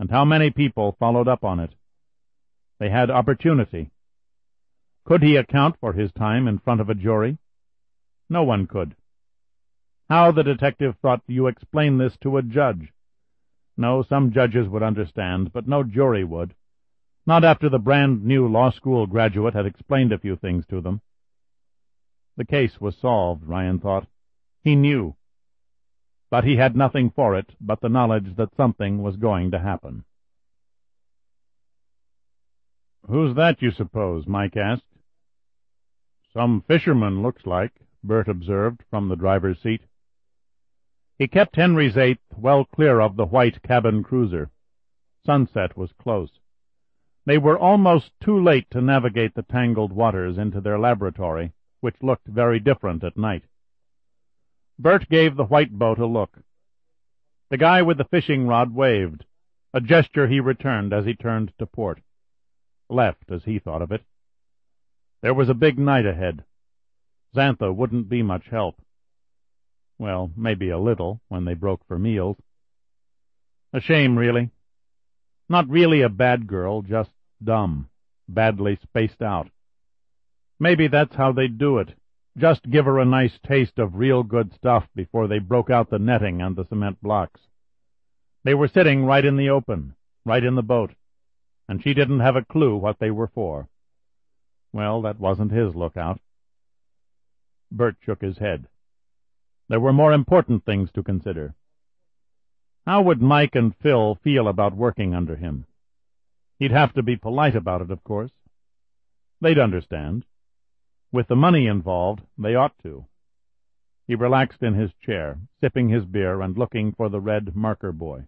And how many people followed up on it? They had opportunity. Could he account for his time in front of a jury? No one could. How, the detective thought, do you explain this to a judge? No, some judges would understand, but no jury would. Not after the brand-new law school graduate had explained a few things to them. The case was solved, Ryan thought. He knew. But he had nothing for it but the knowledge that something was going to happen. "Who's that, you suppose?" Mike asked. "Some fisherman, looks like," Bert observed from the driver's seat. He kept Henry's Eighth well clear of the white cabin cruiser. Sunset was close. They were almost too late to navigate the tangled waters into their laboratory, which looked very different at night. Bert gave the white boat a look. The guy with the fishing rod waved, a gesture he returned as he turned to port. Left, as he thought of it. There was a big night ahead. Xantha wouldn't be much help. Well, maybe a little, when they broke for meals. A shame, really. Not really a bad girl, just dumb, badly spaced out. Maybe that's how they'd do it. Just give her a nice taste of real good stuff before they broke out the netting and the cement blocks. They were sitting right in the open, right in the boat, and she didn't have a clue what they were for. Well, that wasn't his lookout. Bert shook his head. There were more important things to consider. How would Mike and Phil feel about working under him? He'd have to be polite about it, of course. They'd understand. With the money involved, they ought to. He relaxed in his chair, sipping his beer and looking for the red marker boy.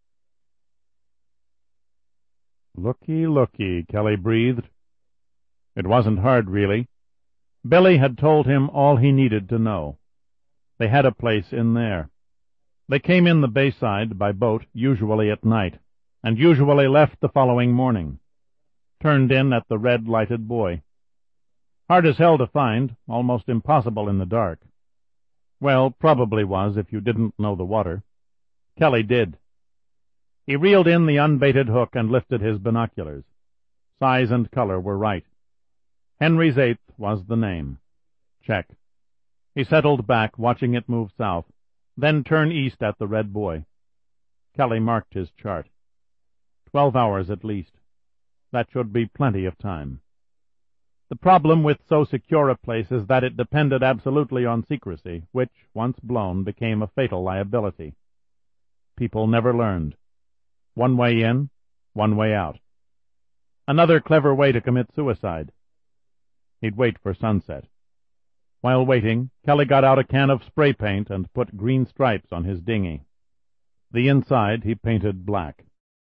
"Looky, looky," Kelly breathed. It wasn't hard, really. Billy had told him all he needed to know. They had a place in there. They came in the bayside by boat, usually at night, and usually left the following morning. Turned in at the red-lighted buoy. Hard as hell to find, almost impossible in the dark. Well, probably was if you didn't know the water. Kelly did. He reeled in the unbaited hook and lifted his binoculars. Size and color were right. Henry's Eighth was the name. Check. He settled back, watching it move south, then turn east at the red buoy. Kelly marked his chart. 12 hours at least. That should be plenty of time. The problem with so secure a place is that it depended absolutely on secrecy, which, once blown, became a fatal liability. People never learned. One way in, one way out. Another clever way to commit suicide. He'd wait for sunset. While waiting, Kelly got out a can of spray paint and put green stripes on his dinghy. The inside he painted black.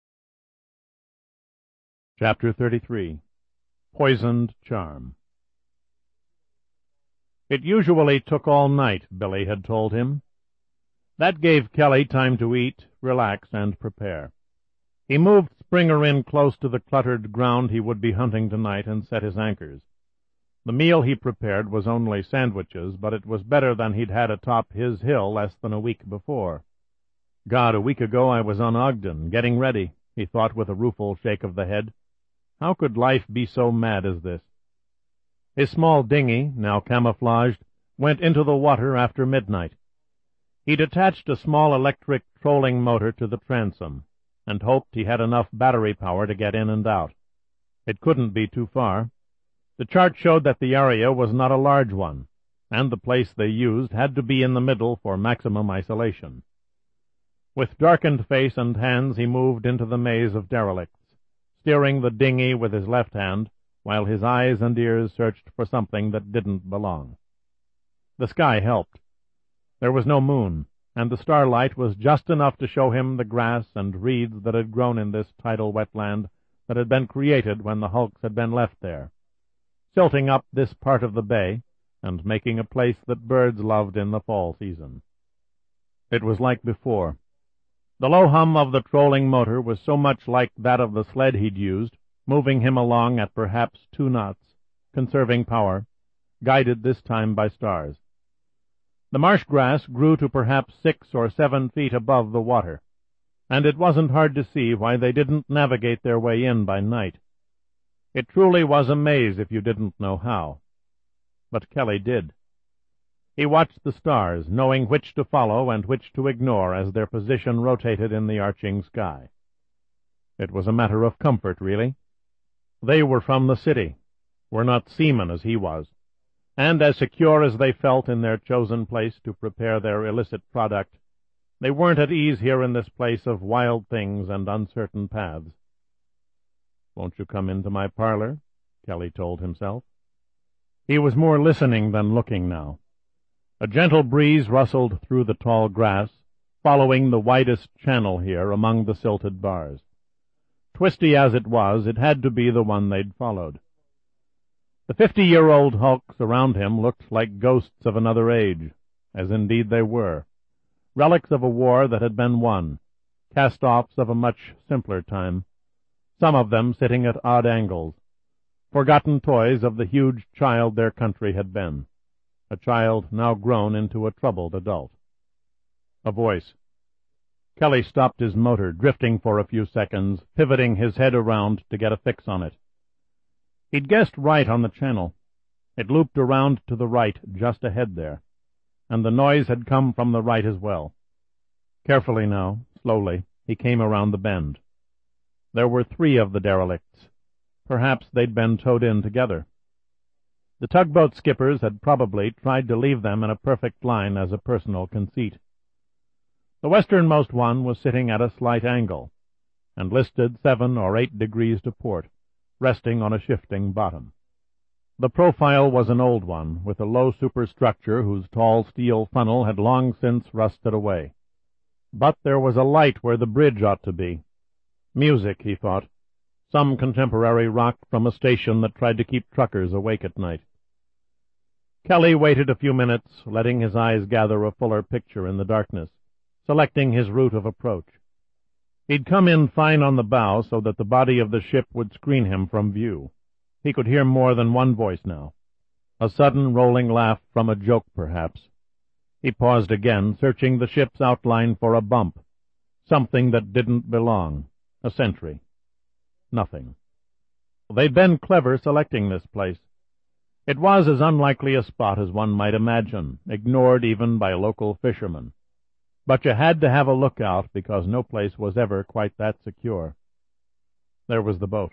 Chapter 33. Poisoned Charm. It usually took all night, Billy had told him. That gave Kelly time to eat, relax, and prepare. He moved Springer in close to the cluttered ground he would be hunting tonight and set his anchors. The meal he prepared was only sandwiches, but it was better than he'd had atop his hill less than a week before. God, a week ago I was on Ogden, getting ready, he thought with a rueful shake of the head. How could life be so mad as this? His small dinghy, now camouflaged, went into the water after midnight. He'd attached a small electric trolling motor to the transom, and hoped he had enough battery power to get in and out. It couldn't be too far. The chart showed that the area was not a large one, and the place they used had to be in the middle for maximum isolation. With darkened face and hands he moved into the maze of derelicts, steering the dinghy with his left hand, while his eyes and ears searched for something that didn't belong. The sky helped. There was no moon, and the starlight was just enough to show him the grass and reeds that had grown in this tidal wetland that had been created when the hulks had been left there, silting up this part of the bay and making a place that birds loved in the fall season. It was like before. The low hum of the trolling motor was so much like that of the sled he'd used, moving him along at perhaps 2 knots, conserving power, guided this time by stars. The marsh grass grew to perhaps 6 or 7 feet above the water. and it wasn't hard to see why they didn't navigate their way in by night. It truly was a maze if you didn't know how. But Kelly did. He watched the stars, knowing which to follow and which to ignore as their position rotated in the arching sky. It was a matter of comfort, really. They were from the city, were not seamen as he was, and as secure as they felt in their chosen place to prepare their illicit product, they weren't at ease here in this place of wild things and uncertain paths. "Won't you come into my parlor?" Kelly told himself. He was more listening than looking now. A gentle breeze rustled through the tall grass, following the widest channel here among the silted bars. Twisty as it was, it had to be the one they'd followed. The 50-year-old hulks around him looked like ghosts of another age, as indeed they were, relics of a war that had been won, cast-offs of a much simpler time, some of them sitting at odd angles, forgotten toys of the huge child their country had been, a child now grown into a troubled adult. A voice. Kelly stopped his motor, drifting for a few seconds, pivoting his head around to get a fix on it. He'd guessed right on the channel. It looped around to the right just ahead there, and the noise had come from the right as well. Carefully now, slowly, he came around the bend. There were 3 of the derelicts. Perhaps they'd been towed in together. The tugboat skippers had probably tried to leave them in a perfect line as a personal conceit. The westernmost one was sitting at a slight angle, and listed 7 or 8 degrees to port, resting on a shifting bottom. The profile was an old one, with a low superstructure whose tall steel funnel had long since rusted away. But there was a light where the bridge ought to be. Music, he thought. Some contemporary rock from a station that tried to keep truckers awake at night. Kelly waited a few minutes, letting his eyes gather a fuller picture in the darkness, selecting his route of approach. He'd come in fine on the bow so that the body of the ship would screen him from view. He could hear more than one voice now. A sudden rolling laugh from a joke, perhaps. He paused again, searching the ship's outline for a bump, something that didn't belong, a sentry. Nothing. They'd been clever selecting this place. It was as unlikely a spot as one might imagine, ignored even by local fishermen. But you had to have a lookout because no place was ever quite that secure. There was the boat.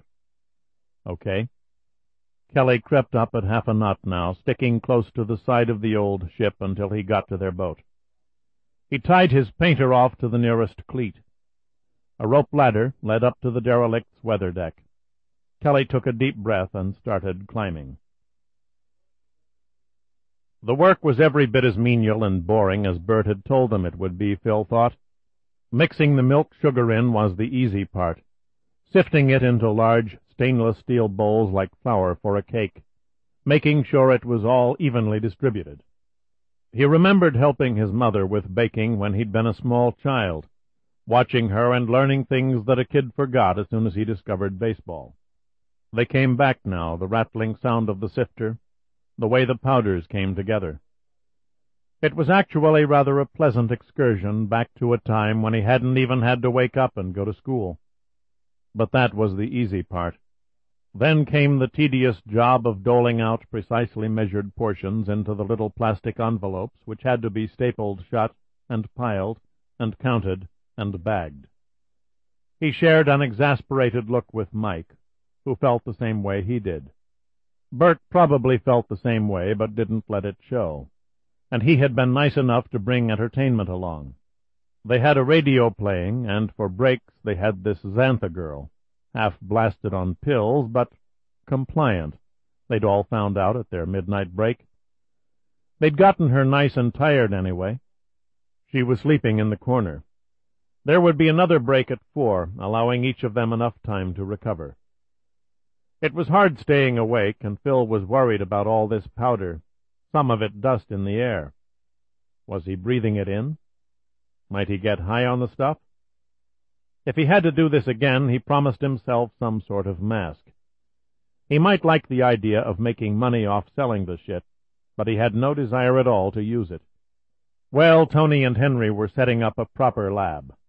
Okay. Kelly crept up at half a knot now, sticking close to the side of the old ship until he got to their boat. He tied his painter off to the nearest cleat. A rope ladder led up to the derelict's weather deck. Kelly took a deep breath and started climbing. The work was every bit as menial and boring as Bert had told them it would be, Phil thought. Mixing the milk sugar in was the easy part, sifting it into large stainless steel bowls like flour for a cake, making sure it was all evenly distributed. He remembered helping his mother with baking when he'd been a small child, watching her and learning things that a kid forgot as soon as he discovered baseball. They came back now, the rattling sound of the sifter, the way the powders came together. It was actually rather a pleasant excursion back to a time when he hadn't even had to wake up and go to school. But that was the easy part. Then came the tedious job of doling out precisely measured portions into the little plastic envelopes which had to be stapled shut and piled and counted and bagged. He shared an exasperated look with Mike, who felt the same way he did. Bert probably felt the same way, but didn't let it show, and he had been nice enough to bring entertainment along. They had a radio playing, and for breaks they had this Xantha girl, half-blasted on pills, but compliant, they'd all found out at their midnight break. They'd gotten her nice and tired anyway. She was sleeping in the corner. There would be another break at 4, allowing each of them enough time to recover. It was hard staying awake, and Phil was worried about all this powder, some of it dust in the air. Was he breathing it in? Might he get high on the stuff? If he had to do this again, he promised himself some sort of mask. He might like the idea of making money off selling the shit, but he had no desire at all to use it. Well, Tony and Henry were setting up a proper lab.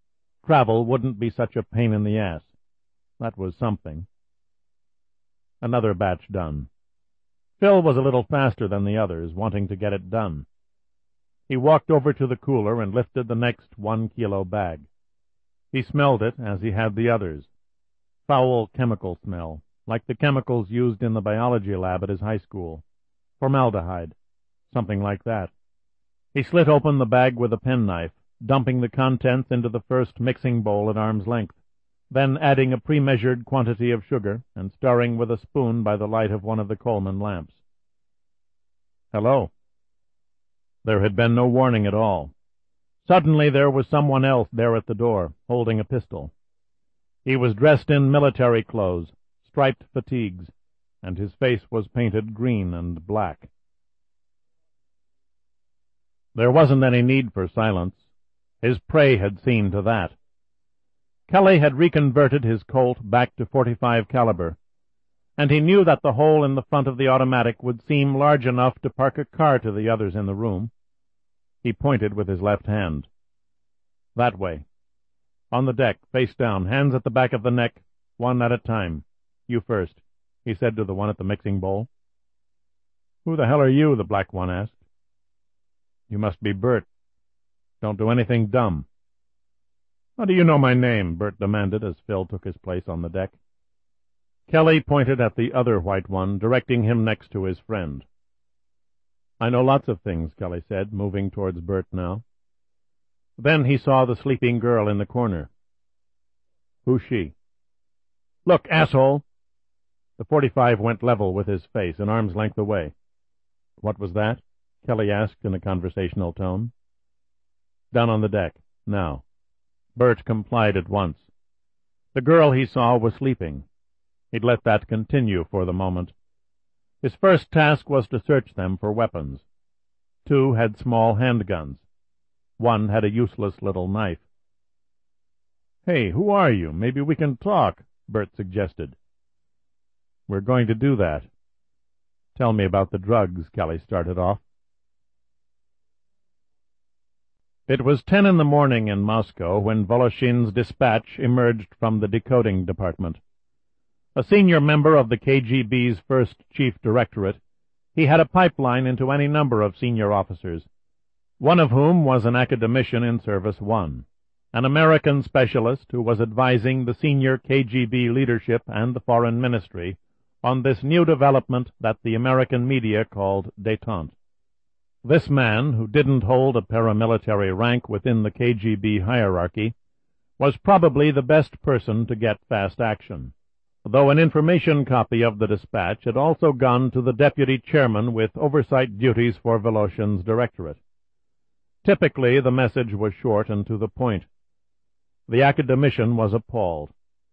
travel wouldn't be such a pain in the ass. That was something. Another batch done. Phil was a little faster than the others, wanting to get it done. He walked over to the cooler and lifted the next 1-kilo bag. He smelled it as he had the others. Foul chemical smell, like the chemicals used in the biology lab at his high school. Formaldehyde, something like that. He slit open the bag with a penknife, dumping the contents into the first mixing bowl at arm's length, then adding a pre-measured quantity of sugar and stirring with a spoon by the light of one of the Coleman lamps. Hello. There had been no warning at all. Suddenly there was someone else there at the door, holding a pistol. He was dressed in military clothes, striped fatigues, and his face was painted green and black. There wasn't any need for silence. His prey had seen to that. Kelly had reconverted his Colt back to .45 caliber, and he knew that the hole in the front of the automatic would seem large enough to park a car to the others in the room. He pointed with his left hand. That way. On the deck, face down, hands at the back of the neck, one at a time. You first, he said to the one at the mixing bowl. Who the hell are you? The black one asked. You must be Bert. Don't do anything dumb. How do you know my name? Bert demanded as Phil took his place on the deck. Kelly pointed at the other white one, directing him next to his friend. I know lots of things, Kelly said, moving towards Bert now. Then he saw the sleeping girl in the corner. Who's she? Look, asshole! The .45 went level with his face, an arm's length away. What was that? Kelly asked in a conversational tone. Down on the deck, now. Bert complied at once. The girl he saw was sleeping. He'd let that continue for the moment. His first task was to search them for weapons. 2 had small handguns. 1 had a useless little knife. Hey, who are you? Maybe we can talk, Bert suggested. We're going to do that. Tell me about the drugs, Kelly started off. It was 10 in the morning in Moscow when Voloshin's dispatch emerged from the decoding department. A senior member of the KGB's first chief directorate, he had a pipeline into any number of senior officers, one of whom was an academician in Service 1, an American specialist who was advising the senior KGB leadership and the Foreign Ministry on this new development that the American media called détente. This man, who didn't hold a paramilitary rank within the KGB hierarchy, was probably the best person to get fast action, though an information copy of the dispatch had also gone to the deputy chairman with oversight duties for Voloshin's directorate. Typically, the message was short and to the point. The academician was appalled.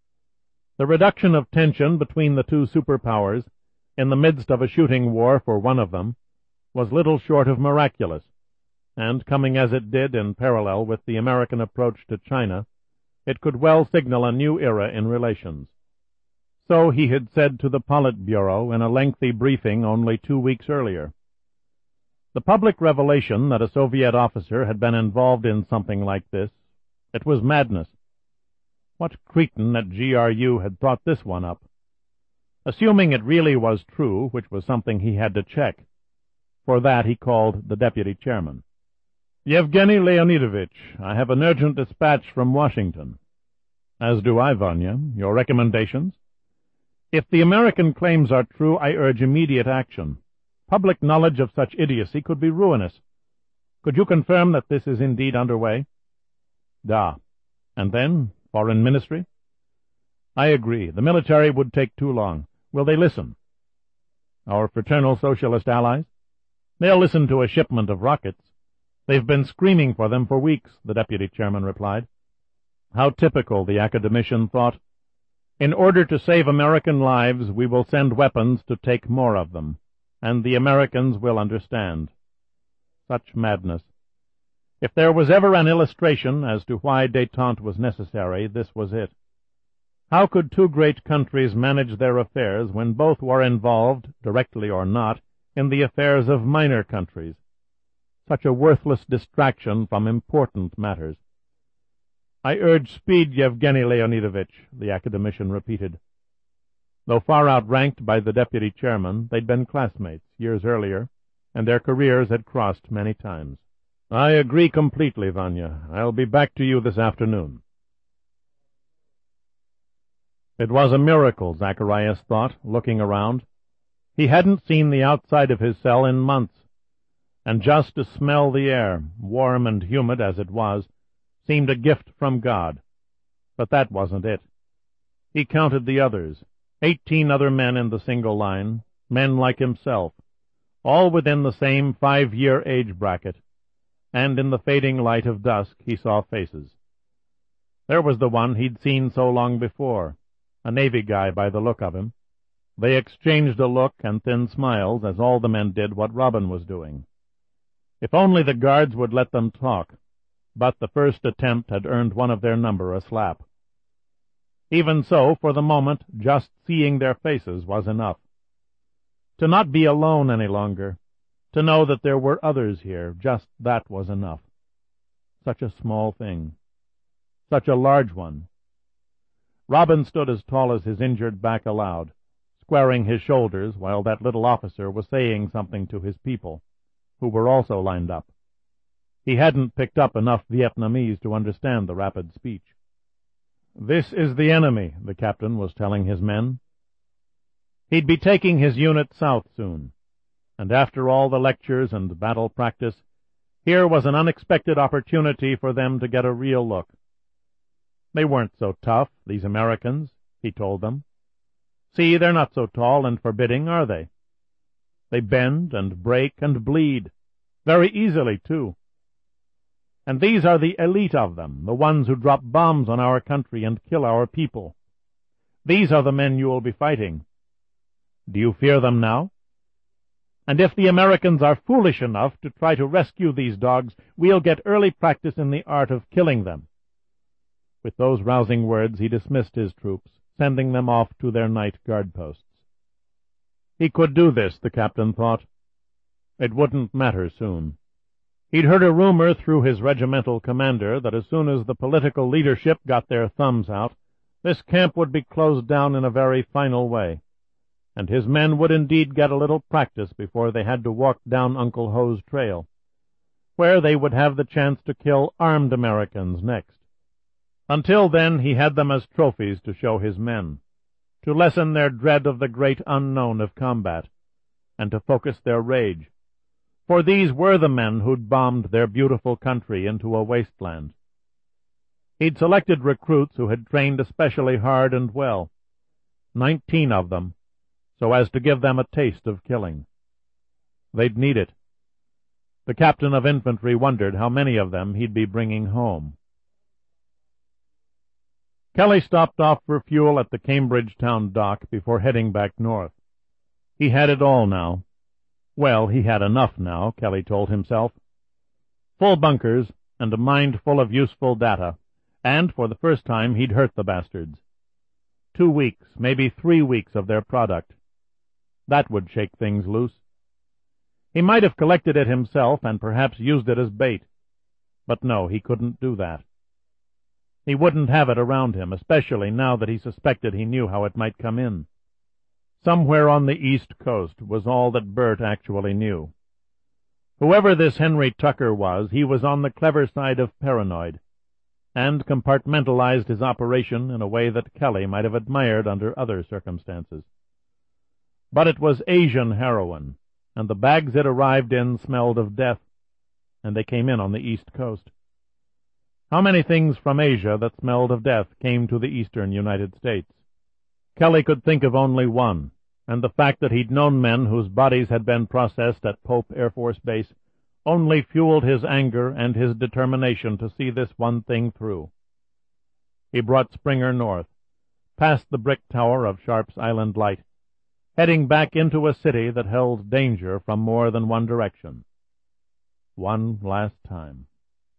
The reduction of tension between the two superpowers, in the midst of a shooting war for one of them, was little short of miraculous, and coming as it did in parallel with the American approach to China, it could well signal a new era in relations. So he had said to the Politburo in a lengthy briefing only 2 weeks earlier. The public revelation that a Soviet officer had been involved in something like this, it was madness. What cretin at GRU had thought this one up? Assuming it really was true, which was something he had to check. For that he called the deputy chairman. Yevgeny Leonidovich, I have an urgent dispatch from Washington. As do I, Vanya. Your recommendations? If the American claims are true, I urge immediate action. Public knowledge of such idiocy could be ruinous. Could you confirm that this is indeed underway? Da. And then, Foreign Ministry? I agree. The military would take too long. Will they listen? Our fraternal socialist allies? They'll listen to a shipment of rockets. They've been screaming for them for weeks, the deputy chairman replied. How typical, the academician thought. In order to save American lives, we will send weapons to take more of them, and the Americans will understand. Such madness. If there was ever an illustration as to why détente was necessary, this was it. How could two great countries manage their affairs when both were involved, directly or not, in the affairs of minor countries? Such a worthless distraction from important matters. I urge speed, Yevgeny Leonidovitch, the academician repeated. Though far outranked by the deputy chairman, they'd been classmates years earlier, and their careers had crossed many times. I agree completely, Vanya. I'll be back to you this afternoon. It was a miracle, Zacharias thought, looking around. He hadn't seen the outside of his cell in months, and just to smell the air, warm and humid as it was, seemed a gift from God. But that wasn't it. He counted the others, 18 other men in the single line, men like himself, all within the same 5-year age bracket, and in the fading light of dusk he saw faces. There was the one he'd seen so long before, a Navy guy by the look of him. They exchanged a look and thin smiles as all the men did what Robin was doing. If only the guards would let them talk, but the first attempt had earned one of their number a slap. Even so, for the moment, just seeing their faces was enough. To not be alone any longer, to know that there were others here, just that was enough. Such a small thing. Such a large one. Robin stood as tall as his injured back allowed, squaring his shoulders while that little officer was saying something to his people, who were also lined up. He hadn't picked up enough Vietnamese to understand the rapid speech. "This is the enemy," the captain was telling his men. He'd be taking his unit south soon, and after all the lectures and battle practice, here was an unexpected opportunity for them to get a real look. They weren't so tough, these Americans, he told them. See, they're not so tall and forbidding, are they? They bend and break and bleed, very easily, too. And these are the elite of them, the ones who drop bombs on our country and kill our people. These are the men you will be fighting. Do you fear them now? And if the Americans are foolish enough to try to rescue these dogs, we'll get early practice in the art of killing them. With those rousing words he dismissed his troops, sending them off to their night guard posts. He could do this, the captain thought. It wouldn't matter soon. He'd heard a rumor through his regimental commander that as soon as the political leadership got their thumbs out, this camp would be closed down in a very final way, and his men would indeed get a little practice before they had to walk down Uncle Ho's trail, where they would have the chance to kill armed Americans next. Until then he had them as trophies to show his men, to lessen their dread of the great unknown of combat, and to focus their rage. For these were the men who'd bombed their beautiful country into a wasteland. He'd selected recruits who had trained especially hard and well, 19 of them, so as to give them a taste of killing. They'd need it. The captain of infantry wondered how many of them he'd be bringing home. Kelly stopped off for fuel at the Cambridge town dock before heading back north. He had it all now. Well, he had enough now, Kelly told himself. Full bunkers and a mind full of useful data, and for the first time he'd hurt the bastards. 2 weeks, maybe 3 weeks of their product. That would shake things loose. He might have collected it himself and perhaps used it as bait. But no, he couldn't do that. He wouldn't have it around him, especially now that he suspected he knew how it might come in. Somewhere on the East Coast was all that Bert actually knew. Whoever this Henry Tucker was, he was on the clever side of paranoid, and compartmentalized his operation in a way that Kelly might have admired under other circumstances. But it was Asian heroin, and the bags it arrived in smelled of death, and they came in on the East Coast. How many things from Asia that smelled of death came to the eastern United States? Kelly could think of only one, and the fact that he'd known men whose bodies had been processed at Pope Air Force Base only fueled his anger and his determination to see this one thing through. He brought Springer north, past the brick tower of Sharp's Island Light, heading back into a city that held danger from more than one direction. One last time.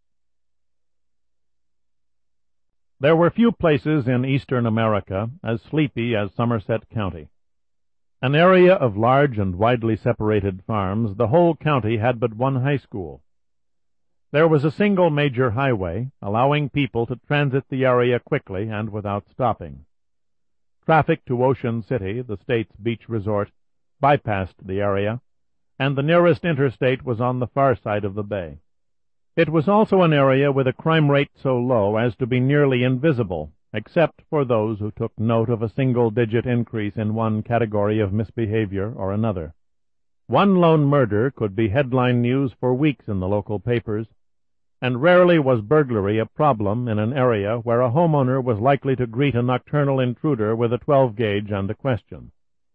There were few places in eastern America as sleepy as Somerset County. An area of large and widely separated farms, the whole county had but one high school. There was a single major highway, allowing people to transit the area quickly and without stopping. Traffic to Ocean City, the state's beach resort, bypassed the area, and the nearest interstate was on the far side of the bay. It was also an area with a crime rate so low as to be nearly invisible, except for those who took note of a single-digit increase in one category of misbehavior or another. One lone murder could be headline news for weeks in the local papers, and rarely was burglary a problem in an area where a homeowner was likely to greet a nocturnal intruder with a 12-gauge and a question.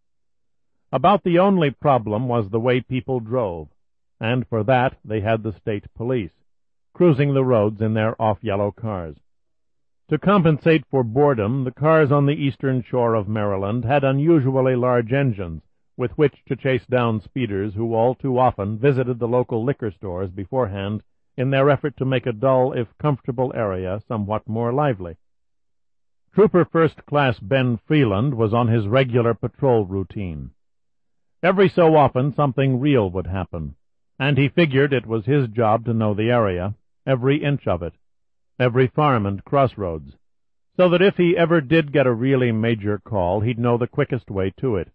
About the only problem was the way people drove, and for that they had the state police, cruising the roads in their off-yellow cars. To compensate for boredom, the cars on the eastern shore of Maryland had unusually large engines with which to chase down speeders who all too often visited the local liquor stores beforehand in their effort to make a dull, if comfortable area somewhat more lively. Trooper First Class Ben Freeland was on his regular patrol routine. Every so often something real would happen, and he figured it was his job to know the area, every inch of it, every farm and crossroads, so that if he ever did get a really major call, he'd know the quickest way to it.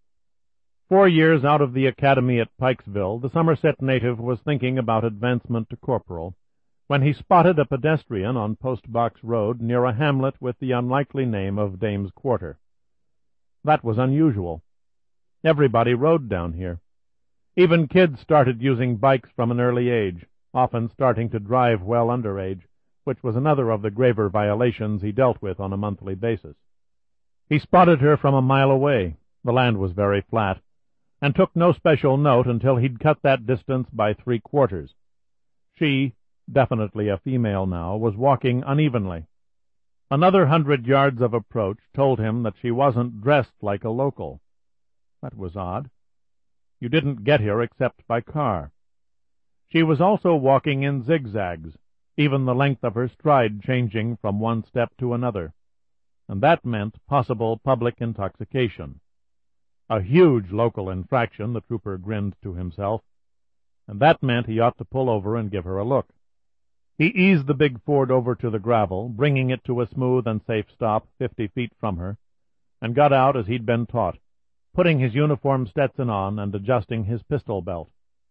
4 years out of the academy at Pikesville, the Somerset native was thinking about advancement to corporal when he spotted a pedestrian on Post Box Road near a hamlet with the unlikely name of Dame's Quarter. That was unusual. Everybody rode down here. Even kids started using bikes from an early age, often starting to drive well under age, which was another of the graver violations he dealt with on a monthly basis. He spotted her from a mile away. The land was very flat, and took no special note until he'd cut that distance by 3/4. She, definitely a female now, was walking unevenly. Another 100 yards of approach told him that she wasn't dressed like a local. That was odd. You didn't get here except by car. She was also walking in zigzags, even the length of her stride changing from one step to another, and that meant possible public intoxication. A huge local infraction, the trooper grinned to himself, and that meant he ought to pull over and give her a look. He eased the big Ford over to the gravel, bringing it to a smooth and safe stop 50 feet from her, and got out as he'd been taught, putting his uniform Stetson on and adjusting his pistol belt.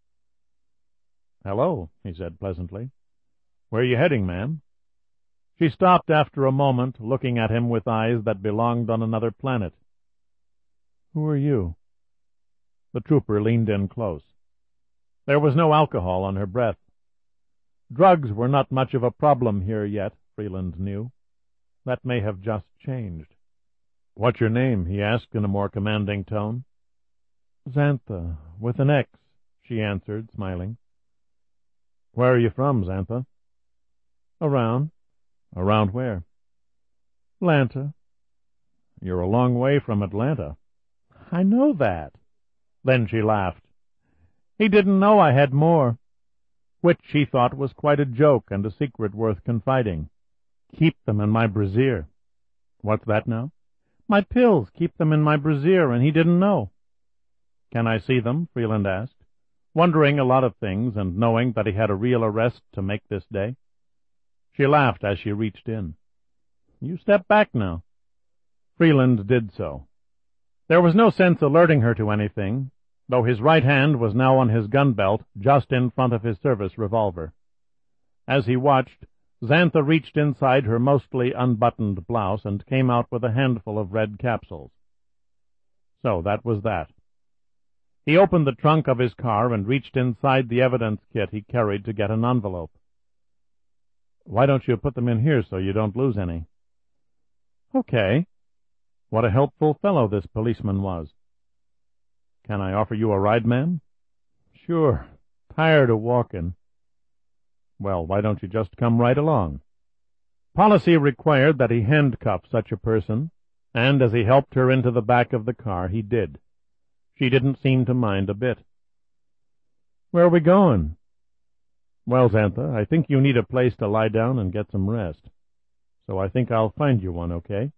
"Hello," he said pleasantly. "Where are you heading, ma'am?" She stopped after a moment, looking at him with eyes that belonged on another planet. "Who are you?" The trooper leaned in close. There was no alcohol on her breath. Drugs were not much of a problem here yet, Freeland knew. That may have just changed. "What's your name?" he asked in a more commanding tone. "Xantha, with an X," she answered, smiling. "Where are you from, Xantha?" "Around." "Around where?" "Atlanta." "You're a long way from Atlanta." "I know that." Then she laughed. He didn't know I had more, which she thought was quite a joke and a secret worth confiding. "Keep them in my brassiere." "What's that now?" "My pills. Keep them in my brassiere, and he didn't know." "Can I see them?" Freeland asked, wondering a lot of things and knowing that he had a real arrest to make this day. She laughed as she reached in. "You step back now." Freeland did so. There was no sense alerting her to anything, though his right hand was now on his gun belt just in front of his service revolver. As he watched, Xantha reached inside her mostly unbuttoned blouse and came out with a handful of red capsules. So that was that. He opened the trunk of his car and reached inside the evidence kit he carried to get an envelope. "Why don't you put them in here so you don't lose any?" "Okay." What a helpful fellow this policeman was. "Can I offer you a ride, ma'am?" "Sure. Tired of walking." "Well, why don't you just come right along?" Policy required that he handcuff such a person, and as he helped her into the back of the car, he did. She didn't seem to mind a bit. "Where are we going?" "Well, Xantha, I think you need a place to lie down and get some rest. So I think I'll find you one, okay?"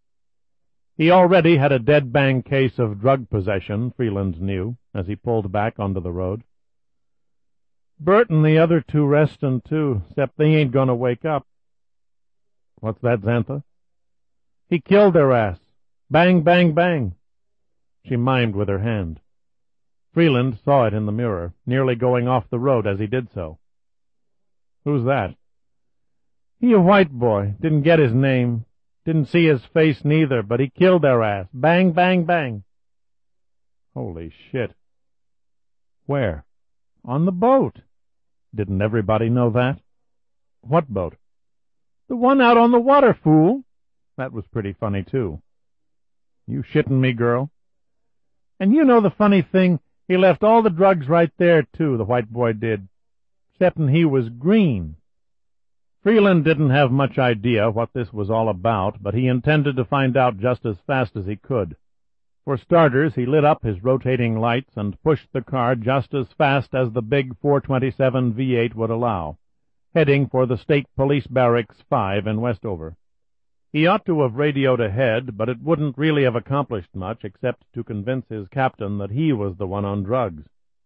He already had a dead-bang case of drug possession, Freeland knew, as he pulled back onto the road. Bert and the other two restin' too, except they ain't gonna wake up. What's that, Xantha? He killed their ass. Bang, bang, bang. She mimed with her hand. Freeland saw it in the mirror, nearly going off the road as he did so. Who's that? He a white boy. Didn't get his name. Didn't see his face neither, but he killed their ass. Bang, bang, bang. Holy shit. Where? On the boat. Didn't everybody know that? What boat? The one out on the water, fool. That was pretty funny, too. You shitting me, girl? And you know the funny thing, he left all the drugs right there, too, the white boy did. Exceptin' he was green. Freeland didn't have much idea what this was all about, but he intended to find out just as fast as he could. For starters, he lit up his rotating lights and pushed the car just as fast as the big 427 V8 would allow, heading for the State Police Barracks 5 in Westover. He ought to have radioed ahead, but it wouldn't really have accomplished much except to convince his captain that he was the one on drugs.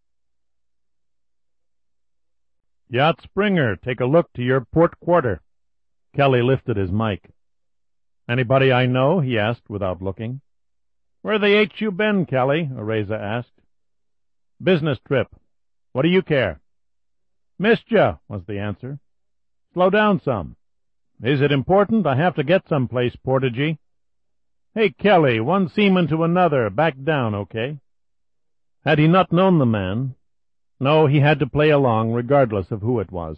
Yacht Springer, take a look to your port quarter. Kelly lifted his mic. Anybody I know? He asked without looking. Where the H you been, Kelly? Areza asked. Business trip. What do you care? Missed ya, was the answer. Slow down some. Is it important? I have to get someplace, Portagee. Hey, Kelly, one seaman to another. Back down, okay? Had he not known the man? No, he had to play along, regardless of who it was.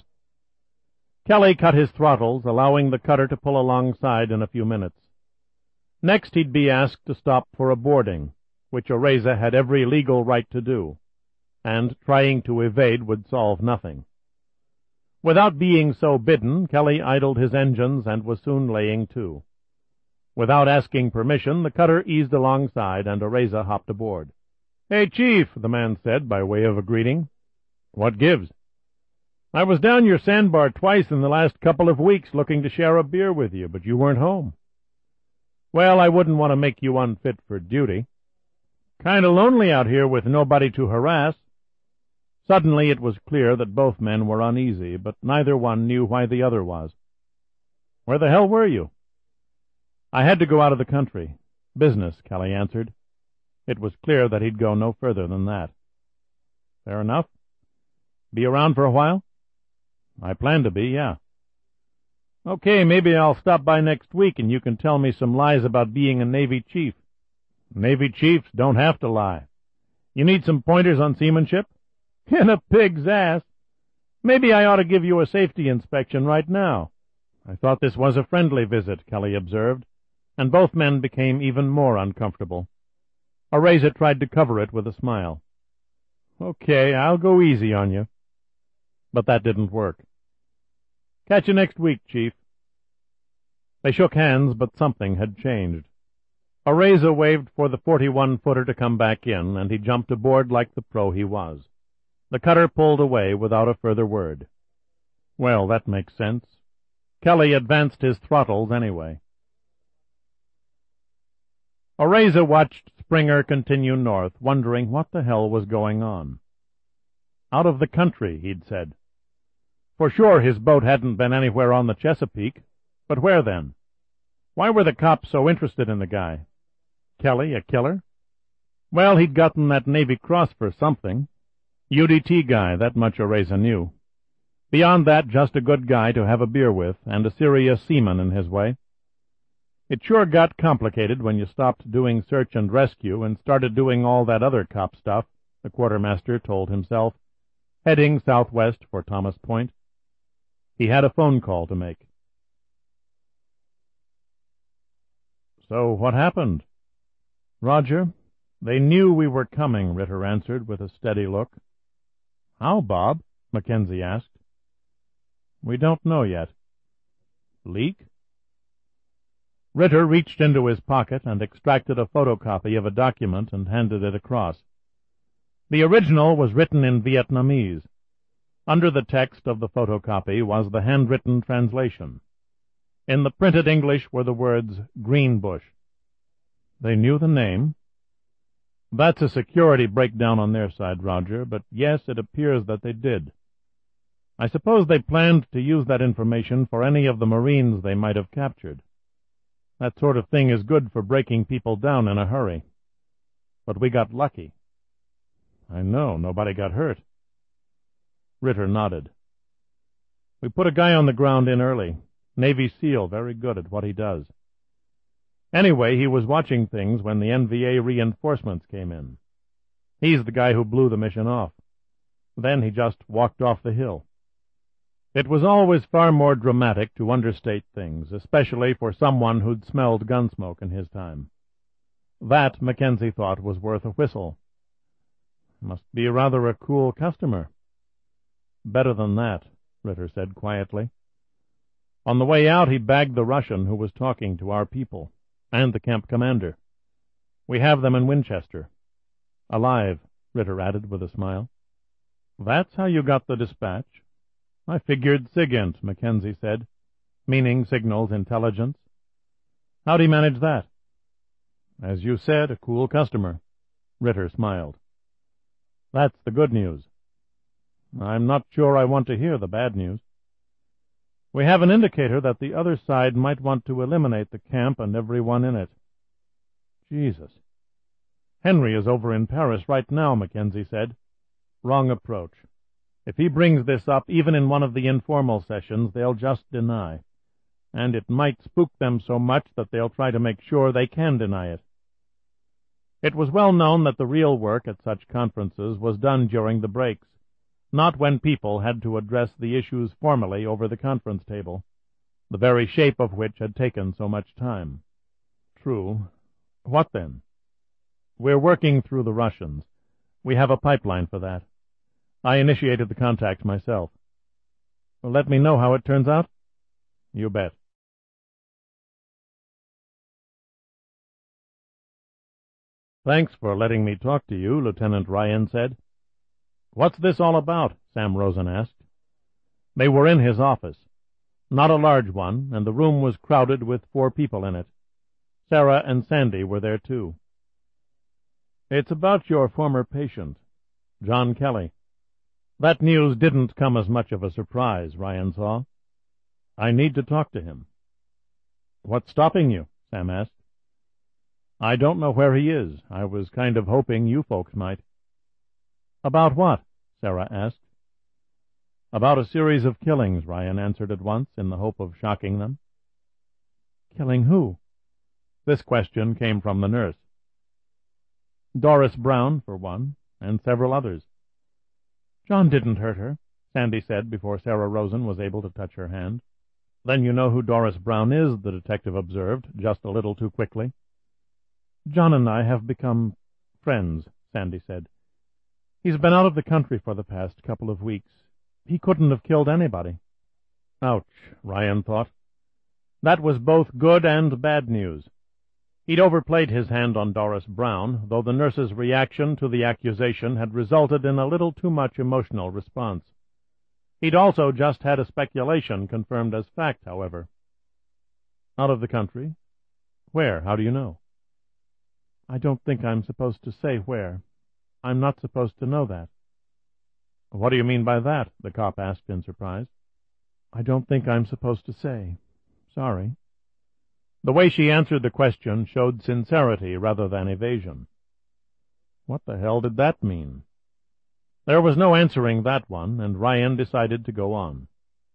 Kelly cut his throttles, allowing the cutter to pull alongside in a few minutes. Next he'd be asked to stop for a boarding, which Areza had every legal right to do, and trying to evade would solve nothing. Without being so bidden, Kelly idled his engines and was soon laying to. Without asking permission, the cutter eased alongside, and Areza hopped aboard. "Hey, Chief," the man said by way of a greeting. "What gives?" "I was down your sandbar twice in the last couple of weeks looking to share a beer with you, but you weren't home." "Well, I wouldn't want to make you unfit for duty." "Kind of lonely out here with nobody to harass." Suddenly it was clear that both men were uneasy, but neither one knew why the other was. "Where the hell were you?" "I had to go out of the country. Business," Kelly answered. It was clear that he'd go no further than that. "Fair enough. Be around for a while?" "I plan to be, yeah." "Okay, maybe I'll stop by next week and you can tell me some lies about being a Navy chief." "Navy chiefs don't have to lie. You need some pointers on seamanship?" "In a pig's ass. Maybe I ought to give you a safety inspection right now." "I thought this was a friendly visit," Kelly observed, and both men became even more uncomfortable. Areza tried to cover it with a smile. "Okay, I'll go easy on you." But that didn't work. "Catch you next week, Chief." They shook hands, but something had changed. Areza waved for the 41-footer to come back in, and he jumped aboard like the pro he was. The cutter pulled away without a further word. Well, that makes sense. Kelly advanced his throttles anyway. Areza watched Springer continue north, wondering what the hell was going on. Out of the country, he'd said. For sure his boat hadn't been anywhere on the Chesapeake, but where then? Why were the cops so interested in the guy? Kelly, a killer? Well, he'd gotten that Navy Cross for something. UDT guy, that much Areza knew. Beyond that, just a good guy to have a beer with, and a serious seaman in his way. It sure got complicated when you stopped doing search and rescue and started doing all that other cop stuff, the quartermaster told himself, heading southwest for Thomas Point. He had a phone call to make. "So what happened?" "Roger, they knew we were coming," Ritter answered with a steady look. "How, Bob?" Mackenzie asked. "We don't know yet." "Leak?" Ritter reached into his pocket and extracted a photocopy of a document and handed it across. The original was written in Vietnamese. Under the text of the photocopy was the handwritten translation. In the printed English were the words Greenbush. "They knew the name." "That's a security breakdown on their side, Roger, but yes, it appears that they did. I suppose they planned to use that information for any of the Marines they might have captured. That sort of thing is good for breaking people down in a hurry. But we got lucky. I know, nobody got hurt. Ritter nodded. We put a guy on the ground in early. Navy SEAL, very good at what he does. Anyway, he was watching things when the NVA reinforcements came in. He's the guy who blew the mission off. Then he just walked off the hill. It was always far more dramatic to understate things, especially for someone who'd smelled gunsmoke in his time. That, Mackenzie thought, was worth a whistle. Must be rather a cool customer. Better than that, Ritter said quietly. On the way out, he bagged the Russian who was talking to our people, and the camp commander. We have them in Winchester. Alive, Ritter added with a smile. That's how you got the dispatch. I figured SIGINT, Mackenzie said, meaning Signals Intelligence. How'd he manage that? As you said, a cool customer. Ritter smiled. That's the good news. I'm not sure I want to hear the bad news. We have an indicator that the other side might want to eliminate the camp and everyone in it. Jesus. Henry is over in Paris right now, Mackenzie said. Wrong approach. If he brings this up, even in one of the informal sessions, they'll just deny. And it might spook them so much that they'll try to make sure they can deny it. It was well known that the real work at such conferences was done during the breaks, not when people had to address the issues formally over the conference table, the very shape of which had taken so much time. True. What then? We're working through the Russians. We have a pipeline for that. I initiated the contact myself. Let me know how it turns out? You bet. Thanks for letting me talk to you, Lieutenant Ryan said. What's this all about? Sam Rosen asked. They were in his office. Not a large one, and the room was crowded with 4 people in it. Sarah and Sandy were there too. It's about your former patient, John Kelly. That news didn't come as much of a surprise, Ryan saw. I need to talk to him. What's stopping you? Sam asked. I don't know where he is. I was kind of hoping you folks might. About what? Sarah asked. About a series of killings, Ryan answered at once, in the hope of shocking them. Killing who? This question came from the nurse. Doris Brown, for one, and several others. John didn't hurt her, Sandy said before Sarah Rosen was able to touch her hand. Then you know who Doris Brown is, the detective observed, just a little too quickly. John and I have become friends, Sandy said. He's been out of the country for the past couple of weeks. He couldn't have killed anybody. Ouch, Ryan thought. That was both good and bad news. He'd overplayed his hand on Doris Brown, though the nurse's reaction to the accusation had resulted in a little too much emotional response. He'd also just had a speculation confirmed as fact, however. Out of the country? Where? How do you know? I don't think I'm supposed to say where. I'm not supposed to know that. What do you mean by that? The cop asked in surprise. I don't think I'm supposed to say. Sorry. The way she answered the question showed sincerity rather than evasion. What the hell did that mean? There was no answering that one, and Ryan decided to go on.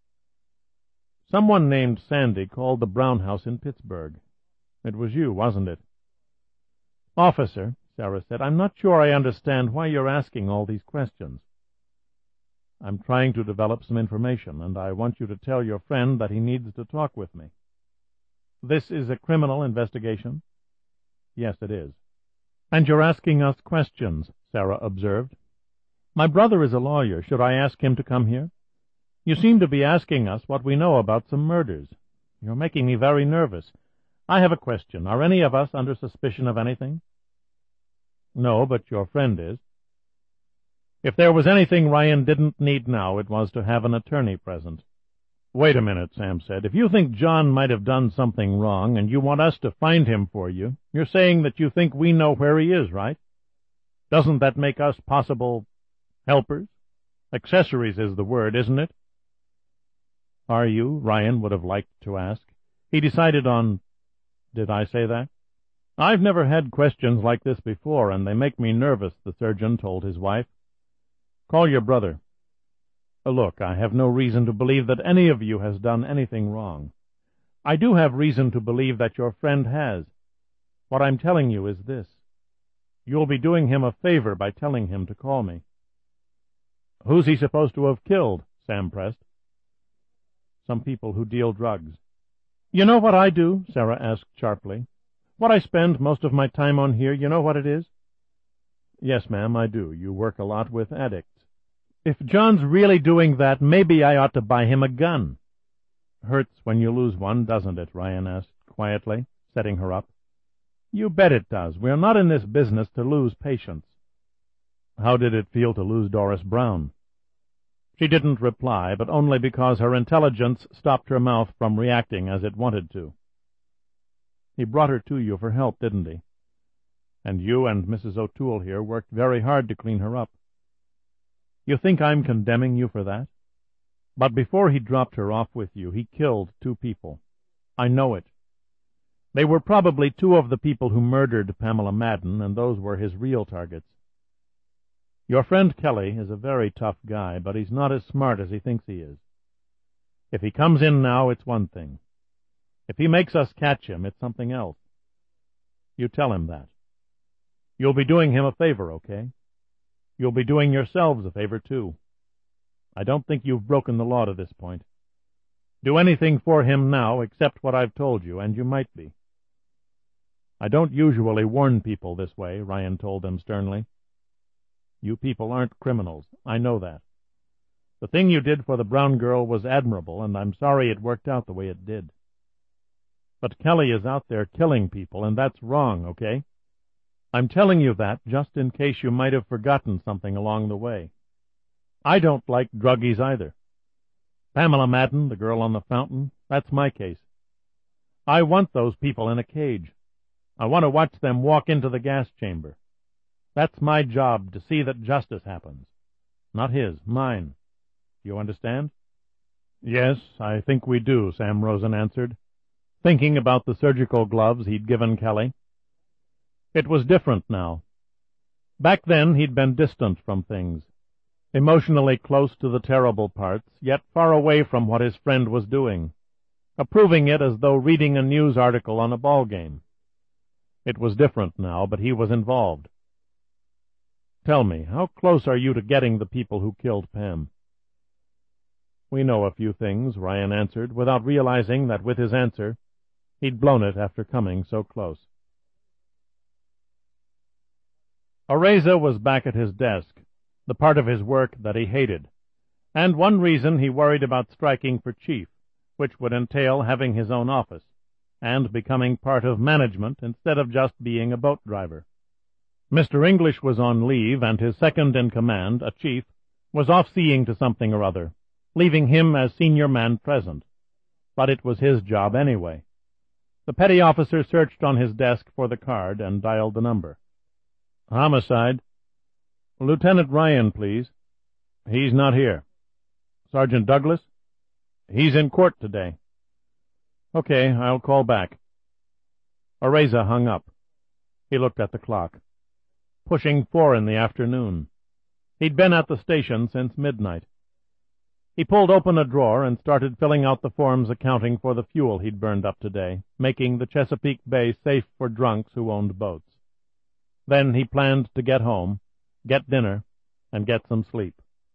Someone named Sandy called the Brown house in Pittsburgh. It was you, wasn't it? Officer, Sarah said, I'm not sure I understand why you're asking all these questions. I'm trying to develop some information, and I want you to tell your friend that he needs to talk with me. This is a criminal investigation? Yes, it is. And you're asking us questions, Sarah observed. My brother is a lawyer. Should I ask him to come here? You seem to be asking us what we know about some murders. You're making me very nervous. I have a question. Are any of us under suspicion of anything? No, but your friend is. If there was anything Ryan didn't need now, it was to have an attorney present. Wait a minute, Sam said. If you think John might have done something wrong and you want us to find him for you, you're saying that you think we know where he is, right? Doesn't that make us possible helpers? Accessories is the word, isn't it? Are you? Ryan would have liked to ask. He decided on... Did I say that? I've never had questions like this before, and they make me nervous, the surgeon told his wife. Call your brother. Look, I have no reason to believe that any of you has done anything wrong. I do have reason to believe that your friend has. What I'm telling you is this. You'll be doing him a favor by telling him to call me. Who's he supposed to have killed? Sam pressed. Some people who deal drugs. You know what I do? Sarah asked sharply. What I spend most of my time on here, you know what it is? Yes, ma'am, I do. You work a lot with addicts. If John's really doing that, maybe I ought to buy him a gun. Hurts when you lose one, doesn't it? Ryan asked quietly, setting her up. You bet it does. We're not in this business to lose patients. How did it feel to lose Doris Brown? She didn't reply, but only because her intelligence stopped her mouth from reacting as it wanted to. He brought her to you for help, didn't he? And you and Mrs. O'Toole here worked very hard to clean her up. You think I'm condemning you for that? But before he dropped her off with you, he killed 2 people. I know it. They were probably 2 of the people who murdered Pamela Madden, and those were his real targets. Your friend Kelly is a very tough guy, but he's not as smart as he thinks he is. If he comes in now, it's one thing. If he makes us catch him, it's something else. You tell him that. You'll be doing him a favor, okay? You'll be doing yourselves a favor, too. I don't think you've broken the law to this point. Do anything for him now except what I've told you, and you might be. I don't usually warn people this way, Ryan told them sternly. You people aren't criminals. I know that. The thing you did for the Brown girl was admirable, and I'm sorry it worked out the way it did. But Kelly is out there killing people, and that's wrong, okay? I'm telling you that just in case you might have forgotten something along the way. I don't like druggies either. Pamela Madden, the girl on the fountain, that's my case. I want those people in a cage. I want to watch them walk into the gas chamber. That's my job, to see that justice happens. Not his, mine. You understand? Yes, I think we do, Sam Rosen answered, thinking about the surgical gloves he'd given Kelly. It was different now. Back then he'd been distant from things, emotionally close to the terrible parts, yet far away from what his friend was doing, approving it as though reading a news article on a ball game. It was different now, but he was involved. Tell me, how close are you to getting the people who killed Pam? We know a few things, Ryan answered, without realizing that with his answer he'd blown it after coming so close. Oreza was back at his desk, the part of his work that he hated, and one reason he worried about striking for chief, which would entail having his own office, and becoming part of management instead of just being a boat driver. Mr. English was on leave, and his second-in-command, a chief, was off seeing to something or other, leaving him as senior man present. But it was his job anyway. The petty officer searched on his desk for the card and dialed the number. Homicide. Lieutenant Ryan, please. He's not here. Sergeant Douglas? He's in court today. Okay, I'll call back. Oreza hung up. He looked at the clock. Pushing 4 in the afternoon. He'd been at the station since midnight. He pulled open a drawer and started filling out the forms accounting for the fuel he'd burned up today, making the Chesapeake Bay safe for drunks who owned boats. Then he planned to get home, get dinner, and get some sleep.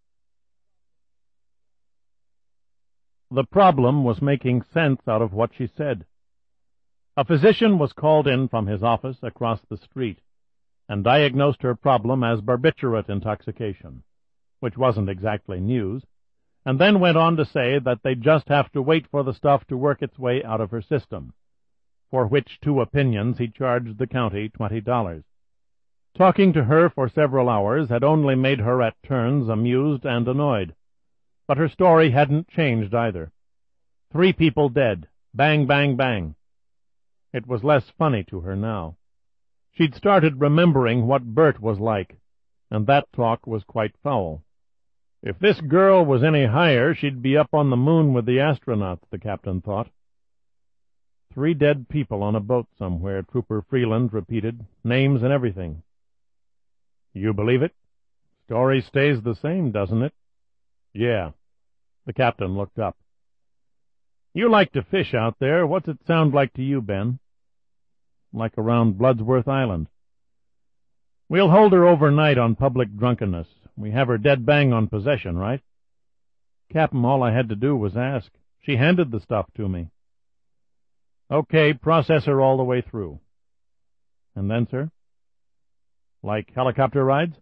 The problem was making sense out of what she said. A physician was called in from his office across the street and diagnosed her problem as barbiturate intoxication, which wasn't exactly news, and then went on to say that they'd just have to wait for the stuff to work its way out of her system, for which 2 opinions he charged the county $20. Talking to her for several hours had only made her at turns amused and annoyed, but her story hadn't changed either. 3 people dead, bang, bang, bang. It was less funny to her now. She'd started remembering what Bert was like, and that talk was quite foul. If this girl was any higher, she'd be up on the moon with the astronauts, the captain thought. 3 dead people on a boat somewhere, Trooper Freeland repeated, names and everything. You believe it? Story stays the same, doesn't it? Yeah. The captain looked up. You like to fish out there. What's it sound like to you, Ben? Like around Bloodsworth Island. We'll hold her overnight on public drunkenness. We have her dead bang on possession, right? Captain, all I had to do was ask. She handed the stuff to me. Okay, process her all the way through. And then, sir? Like helicopter rides?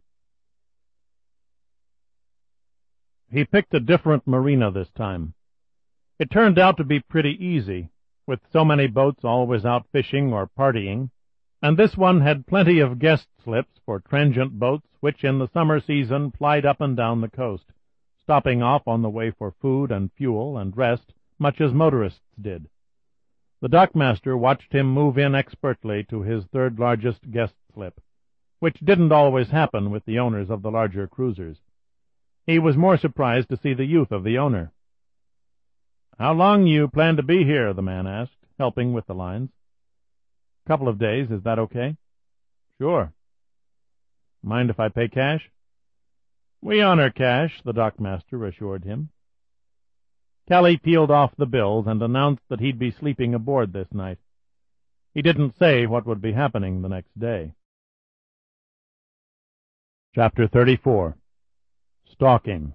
He picked a different marina this time. It turned out to be pretty easy, with so many boats always out fishing or partying, and this one had plenty of guest slips for transient boats which in the summer season plied up and down the coast, stopping off on the way for food and fuel and rest, much as motorists did. The dockmaster watched him move in expertly to his third-largest guest slip, which didn't always happen with the owners of the larger cruisers. He was more surprised to see the youth of the owner. "How long you plan to be here?" the man asked, helping with the lines. "Couple of days. Is that okay?" "Sure." "Mind if I pay cash?" "We honor cash," the dockmaster assured him. Kelly peeled off the bills and announced that he'd be sleeping aboard this night. He didn't say what would be happening the next day. Chapter 34. Stalking.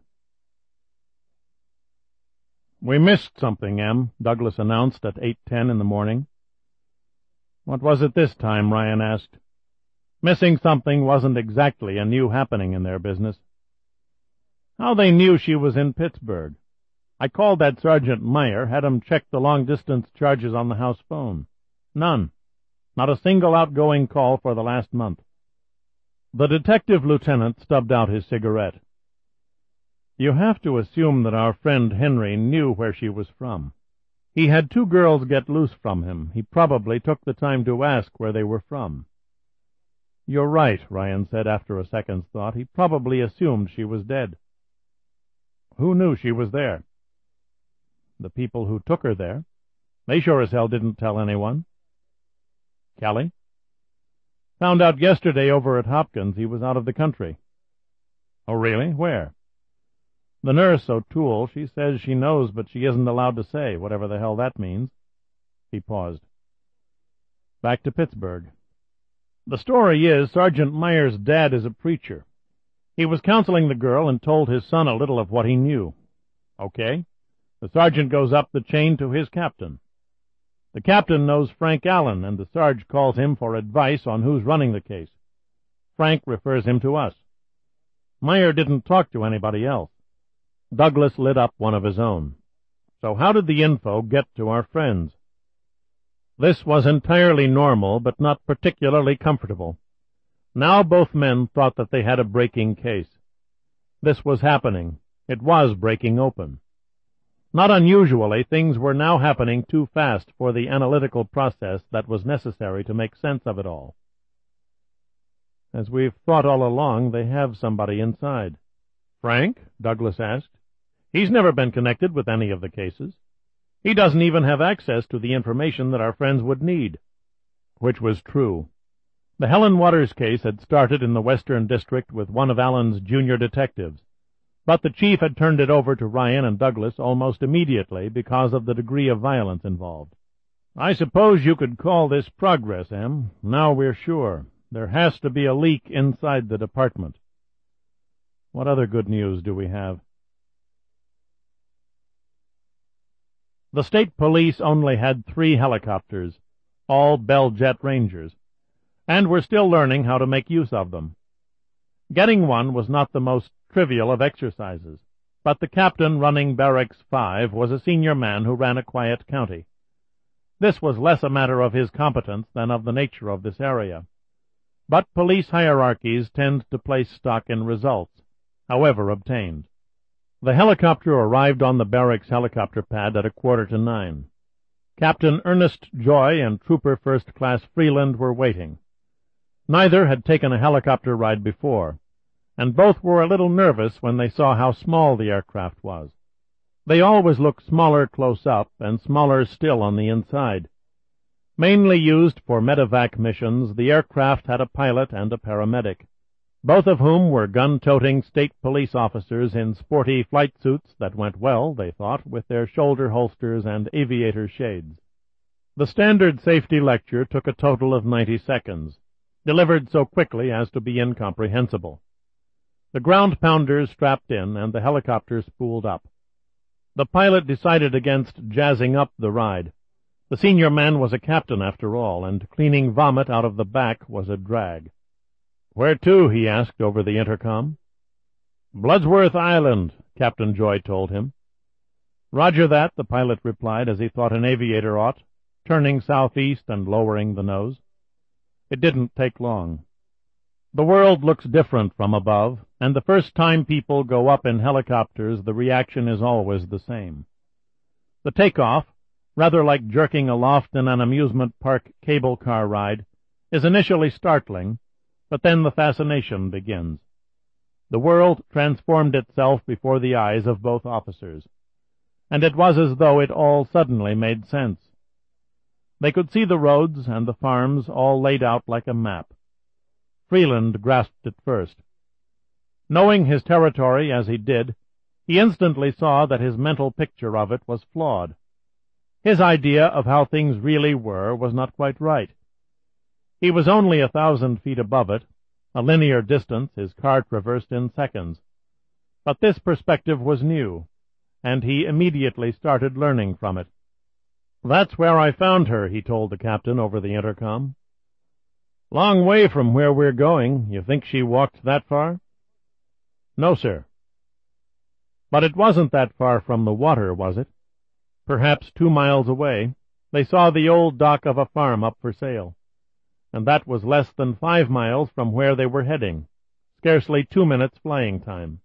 "We missed something, Em," Douglas announced at 8:10 in the morning. "What was it this time?" Ryan asked. Missing something wasn't exactly a new happening in their business. "How they knew she was in Pittsburgh. I called that Sergeant Meyer, had him check the long-distance charges on the house phone. None. Not a single outgoing call for the last month." The detective lieutenant stubbed out his cigarette. "You have to assume that our friend Henry knew where she was from. He had 2 girls get loose from him. He probably took the time to ask where they were from." "You're right," Ryan said after a second's thought. "He probably assumed she was dead." "Who knew she was there?" "The people who took her there. They sure as hell didn't tell anyone." "Kelly?" "Found out yesterday over at Hopkins he was out of the country." "Oh, really? Where?" "The nurse, O'Toole, she says she knows, but she isn't allowed to say, whatever the hell that means." He paused. "Back to Pittsburgh. The story is, Sergeant Meyer's dad is a preacher. He was counseling the girl and told his son a little of what he knew. Okay. The sergeant goes up the chain to his captain. The captain knows Frank Allen, and the sarge calls him for advice on who's running the case. Frank refers him to us. Meyer didn't talk to anybody else." Douglas lit up one of his own. "So how did the info get to our friends?" This was entirely normal, but not particularly comfortable. Now both men thought that they had a breaking case. This was happening. It was breaking open. Not unusually, things were now happening too fast for the analytical process that was necessary to make sense of it all. "As we've thought all along, they have somebody inside." "Frank?" Douglas asked. "He's never been connected with any of the cases. He doesn't even have access to the information that our friends would need." Which was true. The Helen Waters case had started in the Western District with one of Allen's junior detectives, but the chief had turned it over to Ryan and Douglas almost immediately because of the degree of violence involved. "I suppose you could call this progress, Em. Now we're sure. There has to be a leak inside the department." "What other good news do we have?" The state police only had 3 helicopters, all Bell Jet Rangers, and were still learning how to make use of them. Getting one was not the most trivial of exercises, but the captain running Barracks 5 was a senior man who ran a quiet county. This was less a matter of his competence than of the nature of this area. But police hierarchies tend to place stock in results, however obtained. The helicopter arrived on the barracks helicopter pad at 8:45. Captain Ernest Joy and Trooper First Class Freeland were waiting. Neither had taken a helicopter ride before, and both were a little nervous when they saw how small the aircraft was. They always look smaller close up, and smaller still on the inside. Mainly used for medevac missions, the aircraft had a pilot and a paramedic, both of whom were gun-toting state police officers in sporty flight suits that went well, they thought, with their shoulder holsters and aviator shades. The standard safety lecture took a total of 90 seconds, delivered so quickly as to be incomprehensible. The ground pounders strapped in, and the helicopter spooled up. The pilot decided against jazzing up the ride. The senior man was a captain, after all, and cleaning vomit out of the back was a drag. "Where to?" he asked over the intercom. "Bloodsworth Island," Captain Joy told him. "Roger that," the pilot replied, as he thought an aviator ought, turning southeast and lowering the nose. It didn't take long. The world looks different from above, and the first time people go up in helicopters the reaction is always the same. The takeoff, rather like jerking aloft in an amusement park cable car ride, is initially startling, but then the fascination begins. The world transformed itself before the eyes of both officers, and it was as though it all suddenly made sense. They could see the roads and the farms all laid out like a map. Freeland grasped it first. Knowing his territory as he did, he instantly saw that his mental picture of it was flawed. His idea of how things really were was not quite right. He was only 1,000 feet above it, a linear distance his car traversed in seconds. But this perspective was new, and he immediately started learning from it. "That's where I found her," he told the captain over the intercom. "Long way from where we're going. You think she walked that far?" "No, sir." But it wasn't that far from the water, was it? Perhaps 2 miles away, they saw the old dock of a farm up for sale, and that was less than 5 miles from where they were heading, scarcely 2 minutes flying time.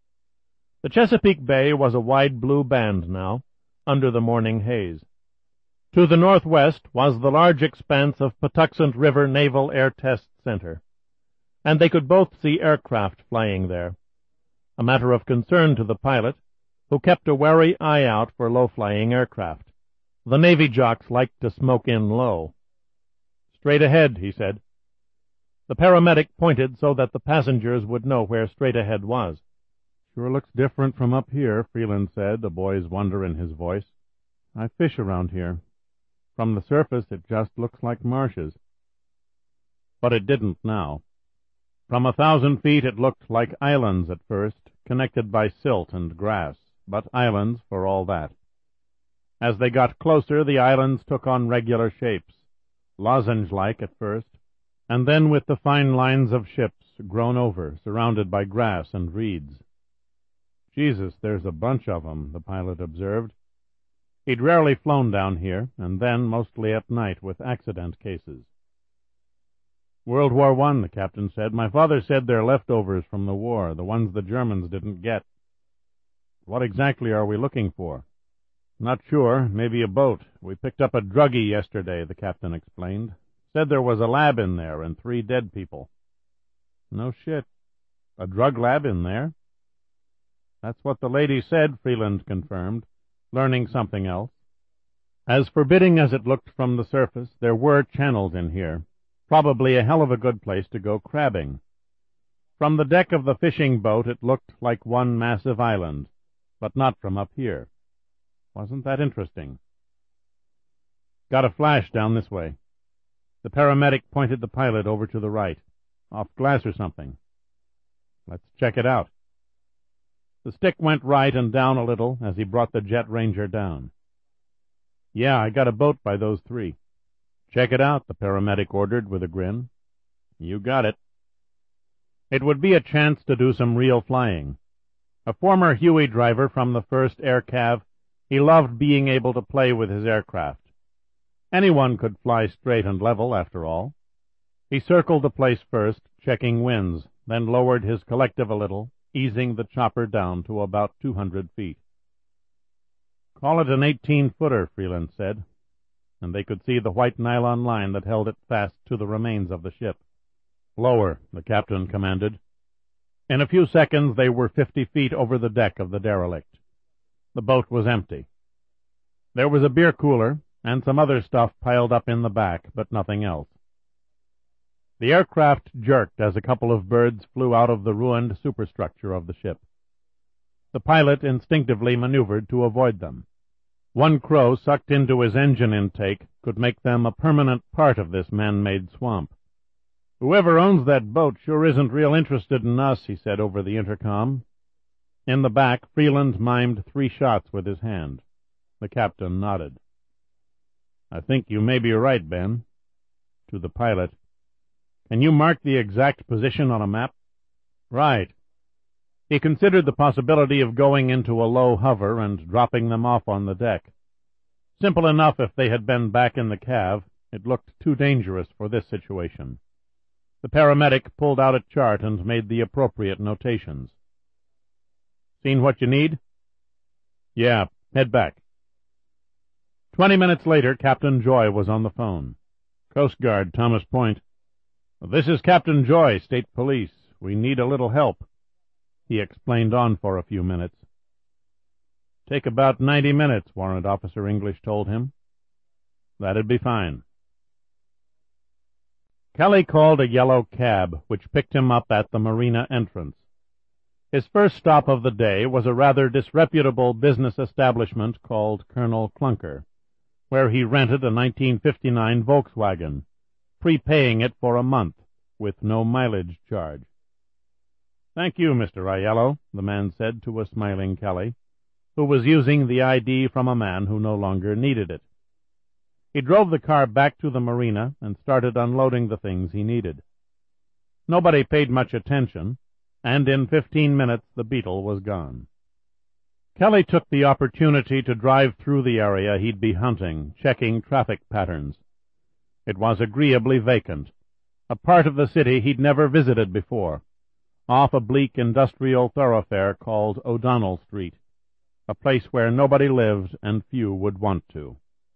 The Chesapeake Bay was a wide blue band now, under the morning haze. To the northwest was the large expanse of Patuxent River Naval Air Test Center, and they could both see aircraft flying there, a matter of concern to the pilot, who kept a wary eye out for low-flying aircraft. The Navy jocks liked to smoke in low. "Straight ahead," he said. The paramedic pointed so that the passengers would know where straight ahead was. "Sure looks different from up here," Freeland said, a boy's wonder in his voice. "I fish around here. From the surface it just looks like marshes." But it didn't now. From 1,000 feet it looked like islands at first, connected by silt and grass, but islands for all that. As they got closer, the islands took on regular shapes, lozenge-like at first, and then with the fine lines of ships grown over, surrounded by grass and reeds. "Jesus, there's a bunch of 'em," the pilot observed. He'd rarely flown down here, and then mostly at night with accident cases. "World War I, the captain said. My father said they're leftovers from the war, the ones the Germans didn't get." "What exactly are we looking for?" "Not sure. Maybe a boat. We picked up a druggie yesterday," the captain explained. "Said there was a lab in there and 3 dead people." "No shit. A drug lab in there?" "That's what the lady said," Freeland confirmed, learning something else. As forbidding as it looked from the surface, there were channels in here. Probably a hell of a good place to go crabbing. From the deck of the fishing boat it looked like one massive island, but not from up here. Wasn't that interesting? "Got a flash down this way." The paramedic pointed the pilot over to the right. "Off glass or something." "Let's check it out." The stick went right and down a little as he brought the Jet Ranger down. "Yeah, I got a boat by those 3. "Check it out," the paramedic ordered with a grin. "You got it." It would be a chance to do some real flying. A former Huey driver from the 1st Air Cav, he loved being able to play with his aircraft. Anyone could fly straight and level, after all. He circled the place first, checking winds, then lowered his collective a little, easing the chopper down to about 200 feet. "Call it an 18-footer, Freeland said, and they could see the white nylon line that held it fast to the remains of the ship. "Lower," the captain commanded. In a few seconds they were 50 feet over the deck of the derelict. The boat was empty. There was a beer cooler and some other stuff piled up in the back, but nothing else. The aircraft jerked as a couple of birds flew out of the ruined superstructure of the ship. The pilot instinctively maneuvered to avoid them. One crow sucked into his engine intake could make them a permanent part of this man-made swamp. "Whoever owns that boat sure isn't real interested in us," he said over the intercom. In the back, Freeland mimed 3 shots with his hand. The captain nodded. "I think you may be right, Ben." To the pilot, "Can you mark the exact position on a map?" "Right." He considered the possibility of going into a low hover and dropping them off on the deck. Simple enough if they had been back in the cave. It looked too dangerous for this situation. The paramedic pulled out a chart and made the appropriate notations. "Seen what you need?" "Yeah, head back." 20 minutes later, Captain Joy was on the phone. "Coast Guard, Thomas Point." "This is Captain Joy, State Police. We need a little help." He explained on for a few minutes. "Take about 90 minutes, Warrant Officer English told him. "That'd be fine." Kelly called a yellow cab, which picked him up at the marina entrance. His first stop of the day was a rather disreputable business establishment called Colonel Clunker, where he rented a 1959 Volkswagen, prepaying it for a month, with no mileage charge. "Thank you, Mr. Aiello," the man said to a smiling Kelly, who was using the ID from a man who no longer needed it. He drove the car back to the marina and started unloading the things he needed. Nobody paid much attention, and in 15 minutes the Beetle was gone. Kelly took the opportunity to drive through the area he'd be hunting, checking traffic patterns. It was agreeably vacant, a part of the city he'd never visited before, off a bleak industrial thoroughfare called O'Donnell Street, a place where nobody lived and few would want to.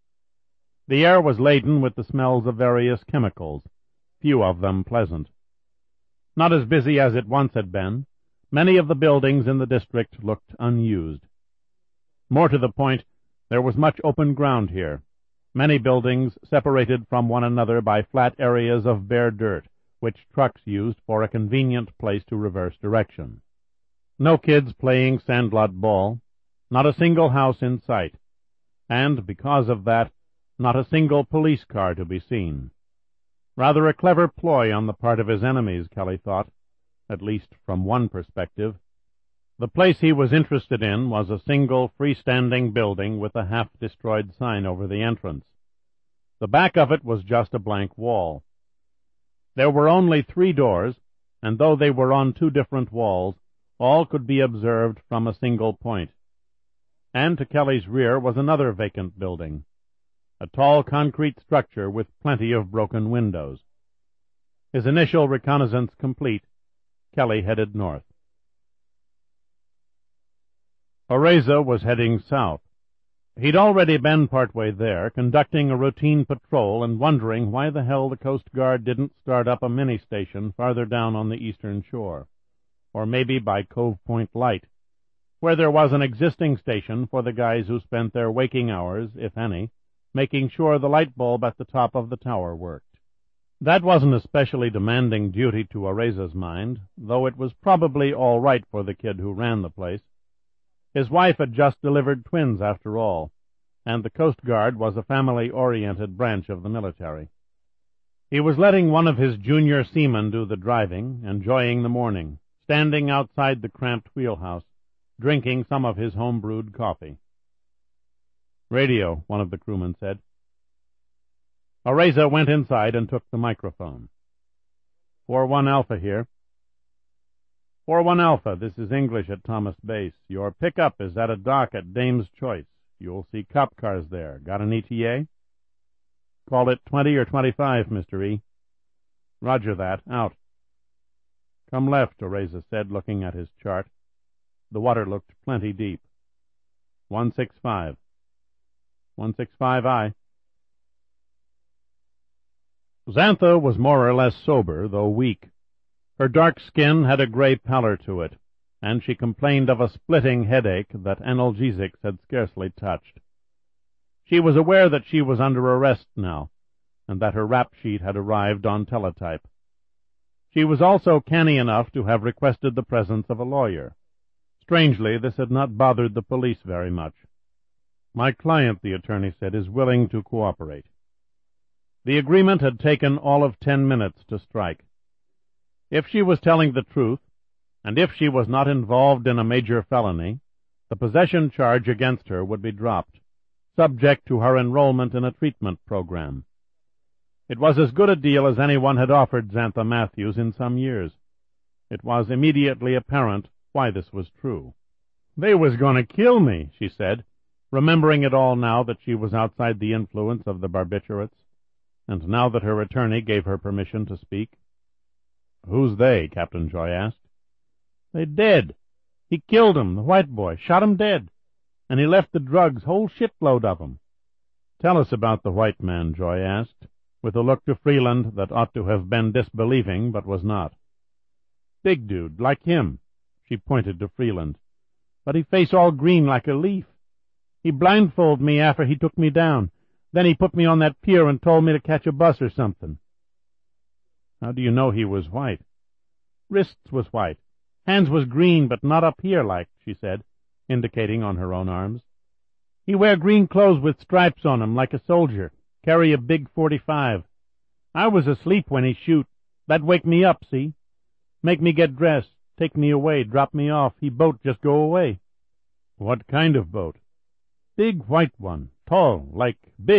The air was laden with the smells of various chemicals, few of them pleasant. Not as busy as it once had been, many of the buildings in the district looked unused. More to the point, there was much open ground here, many buildings separated from one another by flat areas of bare dirt, which trucks used for a convenient place to reverse direction. No kids playing sandlot ball, not a single house in sight, and, because of that, not a single police car to be seen. Rather a clever ploy on the part of his enemies, Kelly thought, at least from one perspective. The place he was interested in was a single freestanding building with a half-destroyed sign over the entrance. The back of it was just a blank wall. There were only 3 doors, and though they were on 2 different walls, all could be observed from a single point. And to Kelly's rear was another vacant building, a tall concrete structure with plenty of broken windows. His initial reconnaissance complete, Kelly headed north. Oreza was heading south. He'd already been partway there, conducting a routine patrol and wondering why the hell the Coast Guard didn't start up a mini-station farther down on the eastern shore, or maybe by Cove Point Light, where there was an existing station for the guys who spent their waking hours, if any, making sure the light bulb at the top of the tower worked. That wasn't a specially demanding duty to Oreza's mind, though it was probably all right for the kid who ran the place. His wife had just delivered twins, after all, and the Coast Guard was a family-oriented branch of the military. He was letting one of his junior seamen do the driving, enjoying the morning, standing outside the cramped wheelhouse, drinking some of his home-brewed coffee. "Radio," one of the crewmen said. Oreza went inside and took the microphone. 4-1 Alpha here. 4-1 Alpha, this is English at Thomas Base. Your pickup is at a dock at Dame's Choice. You'll see cop cars there. Got an ETA? Call it 20 or 25, Mr. E. Roger that. Out. Come left, Oreza said, looking at his chart. The water looked plenty deep. 165. 165 aye. Xantha was more or less sober, though weak. Her dark skin had a gray pallor to it, and she complained of a splitting headache that analgesics had scarcely touched. She was aware that she was under arrest now, and that her rap sheet had arrived on teletype. She was also canny enough to have requested the presence of a lawyer. Strangely, this had not bothered the police very much. "My client," the attorney said, "is willing to cooperate." The agreement had taken all of 10 minutes to strike. If she was telling the truth, and if she was not involved in a major felony, the possession charge against her would be dropped, subject to her enrollment in a treatment program. It was as good a deal as anyone had offered Xantha Matthews in some years. It was immediately apparent why this was true. "They was going to kill me," she said, remembering it all now that she was outside the influence of the barbiturates, and now that her attorney gave her permission to speak. "Who's they?" Captain Joy asked. "They dead. He killed 'em, the white boy, shot 'em dead, and he left the drugs, whole shipload of 'em." "Tell us about the white man," Joy asked, with a look to Freeland that ought to have been disbelieving, but was not. "Big dude, like him." She pointed to Freeland. "But he face all green like a leaf. He blindfolded me after he took me down. Then he put me on that pier and told me to catch a bus or something." "How do you know he was white?" "Wrists was white. Hands was green, but not up here like," she said, indicating on her own arms. "He wear green clothes with stripes on 'em like a soldier, carry a big .45. I was asleep when he shoot. That wake me up, see? Make me get dressed. Take me away, drop me off. He boat just go away." "What kind of boat?" "Big white one, tall, like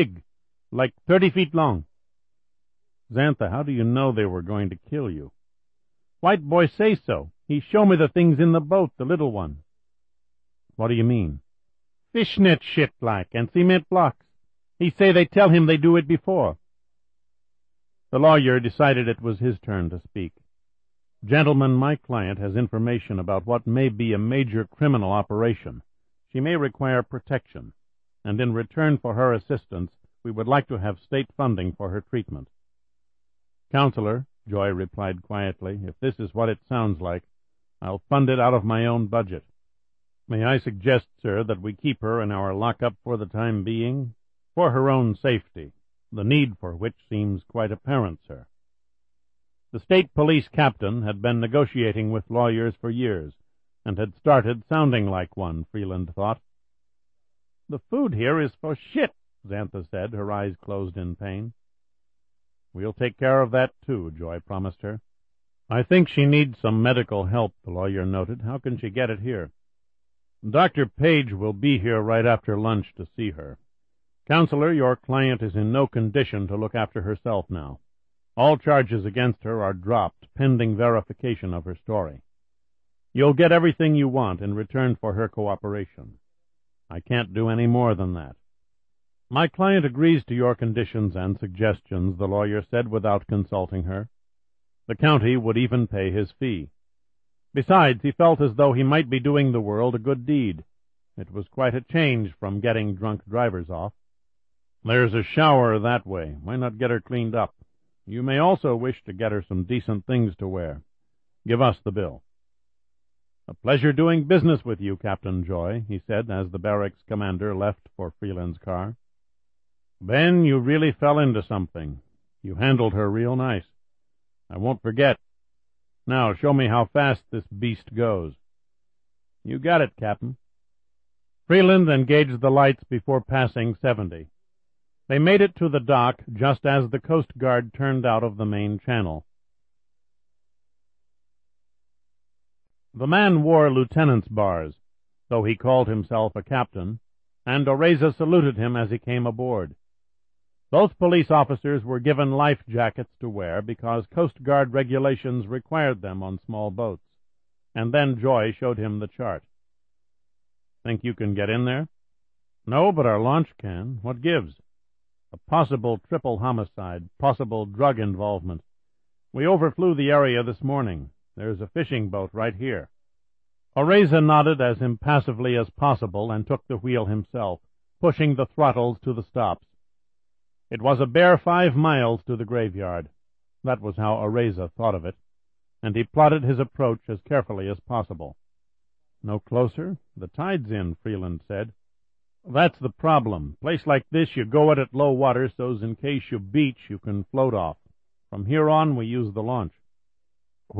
30 feet long." "Xantha, how do you know they were going to kill you?" "White boy say so. He show me the things in the boat, the little one." "What do you mean?" "Fishnet shit like, and cement blocks. He say they tell him they do it before." The lawyer decided it was his turn to speak. "Gentlemen, my client has information about what may be a major criminal operation. She may require protection, and in return for her assistance, we would like to have state funding for her treatment." "Counselor," Joy replied quietly, "if this is what it sounds like, I'll fund it out of my own budget. May I suggest, sir, that we keep her in our lockup for the time being? For her own safety, the need for which seems quite apparent, sir." The state police captain had been negotiating with lawyers for years, and had started sounding like one, Freeland thought. "The food here is for shit," Xantha said, her eyes closed in pain. "We'll take care of that, too," Joy promised her. "I think she needs some medical help," the lawyer noted. "How can she get it here?" "Dr. Page will be here right after lunch to see her. Counselor, your client is in no condition to look after herself now. All charges against her are dropped, pending verification of her story. You'll get everything you want in return for her cooperation. I can't do any more than that." "My client agrees to your conditions and suggestions," the lawyer said without consulting her. The county would even pay his fee. Besides, he felt as though he might be doing the world a good deed. It was quite a change from getting drunk drivers off. "There's a shower that way. Why not get her cleaned up? You may also wish to get her some decent things to wear. Give us the bill." "A pleasure doing business with you, Captain Joy," he said as the barracks commander left for Freeland's car. "Ben, you really fell into something. You handled her real nice. I won't forget. Now show me how fast this beast goes." "You got it, Captain." Freeland engaged the lights before passing 70. They made it to the dock just as the Coast Guard turned out of the main channel. The man wore lieutenant's bars, though he called himself a captain, and Oreza saluted him as he came aboard. Both police officers were given life jackets to wear because Coast Guard regulations required them on small boats, and then Joy showed him the chart. "Think you can get in there?" "No, but our launch can. What gives?" "A possible triple homicide, possible drug involvement. We overflew the area this morning. There's a fishing boat right here." Oreza nodded as impassively as possible and took the wheel himself, pushing the throttles to the stops. It was a bare 5 miles to the graveyard. That was how Oreza thought of it, and he plotted his approach as carefully as possible. "No closer? The tide's in," Freeland said. "That's the problem. Place like this, you go it at low water so's in case you beach you can float off. From here on we use the launch."